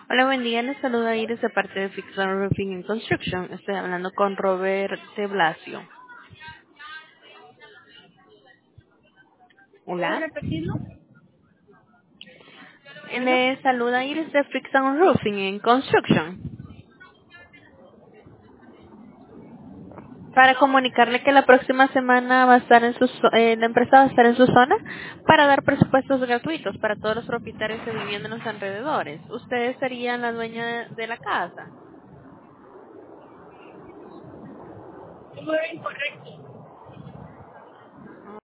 Hola, buen día. Les saluda Iris de parte de Fixed Roofing and Construction. Estoy hablando con Robert de Blasio. ¿Puede Hola. repetirlo? Bueno, Le saluda Iris de Fixed Roofing and Construction. Para comunicarle que la próxima semana va a estar la empresa va a estar en su zona para dar presupuestos gratuitos para todos los propietarios de vivienda en los alrededores. Ustedes serían la dueña de la casa. número incorrecto.